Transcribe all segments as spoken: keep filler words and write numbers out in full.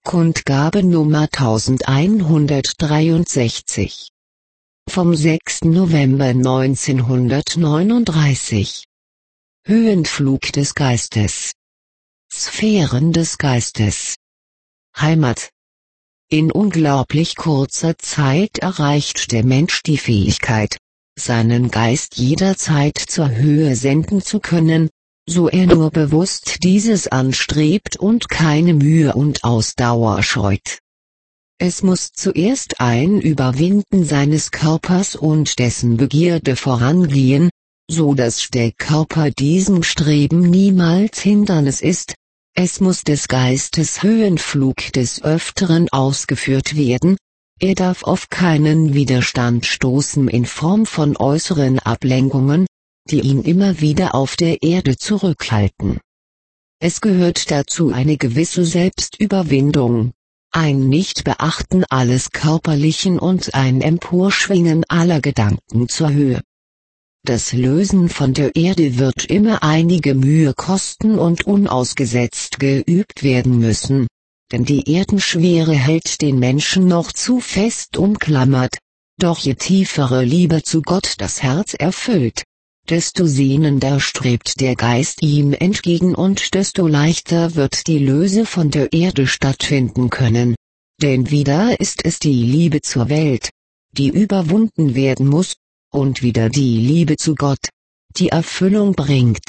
Kundgabe Nummer elfhundertdreiundsechzig. Vom sechsten November neunzehnhundertneununddreißig. Höhenflug des Geistes. Sphären des Geistes. Heimat. In unglaublich kurzer Zeit erreicht der Mensch die Fähigkeit, seinen Geist jederzeit zur Höhe senden zu können, so er nur bewusst dieses anstrebt und keine Mühe und Ausdauer scheut. Es muss zuerst ein Überwinden seines Körpers und dessen Begierde vorangehen, so dass der Körper diesem Streben niemals Hindernis ist. Es muss des Geistes Höhenflug des Öfteren ausgeführt werden, er darf auf keinen Widerstand stoßen in Form von äußeren Ablenkungen, die ihn immer wieder auf der Erde zurückhalten. Es gehört dazu eine gewisse Selbstüberwindung, ein Nichtbeachten alles Körperlichen und ein Emporschwingen aller Gedanken zur Höhe. Das Lösen von der Erde wird immer einige Mühe kosten und unausgesetzt geübt werden müssen, denn die Erdenschwere hält den Menschen noch zu fest umklammert, doch je tiefere Liebe zu Gott das Herz erfüllt, desto sehnender strebt der Geist ihm entgegen und desto leichter wird die Löse von der Erde stattfinden können, denn wieder ist es die Liebe zur Welt, die überwunden werden muss, und wieder die Liebe zu Gott, die Erfüllung bringt.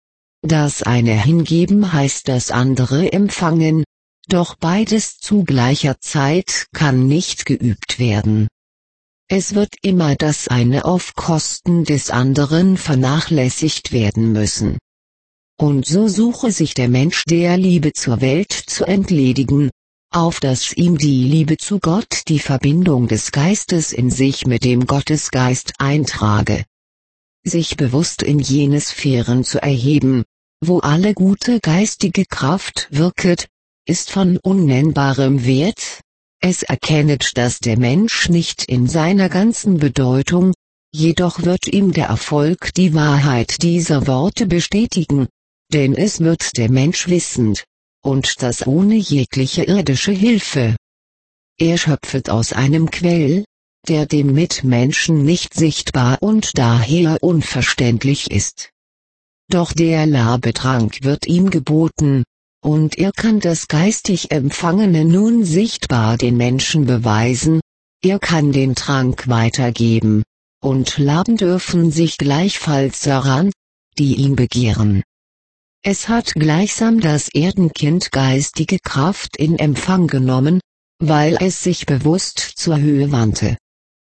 Das eine hingeben heißt das andere empfangen, doch beides zu gleicher Zeit kann nicht geübt werden. Es wird immer das eine auf Kosten des anderen vernachlässigt werden müssen. Und so suche sich der Mensch der Liebe zur Welt zu entledigen, auf dass ihm die Liebe zu Gott die Verbindung des Geistes in sich mit dem Gottesgeist eintrage. Sich bewusst in jene Sphären zu erheben, wo alle gute geistige Kraft wirket, ist von unnennbarem Wert. Es erkennet das der Mensch nicht in seiner ganzen Bedeutung, jedoch wird ihm der Erfolg die Wahrheit dieser Worte bestätigen, denn es wird der Mensch wissend, und das ohne jegliche irdische Hilfe. Er schöpfet aus einem Quell, der dem Mitmenschen nicht sichtbar und daher unverständlich ist. Doch der Labetrank wird ihm geboten, und er kann das geistig Empfangene nun sichtbar den Menschen beweisen, er kann den Trank weitergeben, und Laben dürfen sich gleichfalls daran, die ihn begehren. Es hat gleichsam das Erdenkind geistige Kraft in Empfang genommen, weil es sich bewusst zur Höhe wandte.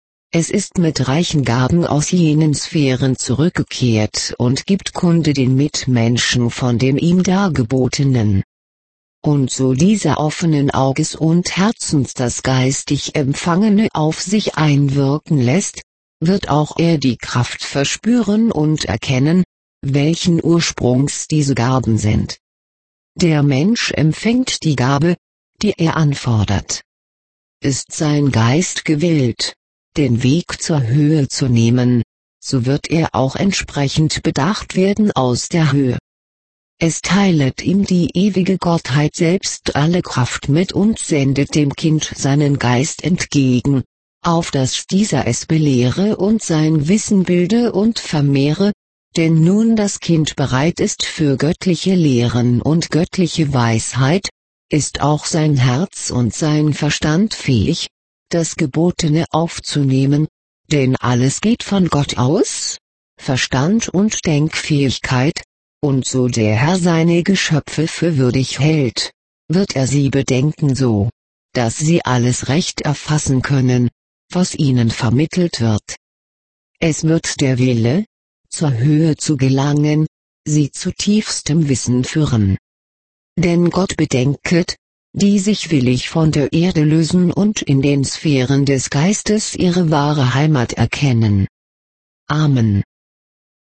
Es ist mit reichen Gaben aus jenen Sphären zurückgekehrt und gibt Kunde den Mitmenschen von dem ihm Dargebotenen. Und so dieser offenen Auges und Herzens das geistig Empfangene auf sich einwirken lässt, wird auch er die Kraft verspüren und erkennen, welchen Ursprungs diese Gaben sind. Der Mensch empfängt die Gabe, die er anfordert. Ist sein Geist gewillt, den Weg zur Höhe zu nehmen, so wird er auch entsprechend bedacht werden aus der Höhe. Es teilet ihm die ewige Gottheit selbst alle Kraft mit und sendet dem Kind seinen Geist entgegen, auf dass dieser es belehre und sein Wissen bilde und vermehre, denn nun das Kind bereit ist für göttliche Lehren und göttliche Weisheit, ist auch sein Herz und sein Verstand fähig, das Gebotene aufzunehmen, denn alles geht von Gott aus, Verstand und Denkfähigkeit, und so der Herr seine Geschöpfe für würdig hält, wird er sie bedenken so, dass sie alles recht erfassen können, was ihnen vermittelt wird. Es wird der Wille, zur Höhe zu gelangen, sie zu tiefstem Wissen führen. Denn Gott bedenket, die sich willig von der Erde lösen und in den Sphären des Geistes ihre wahre Heimat erkennen. Amen.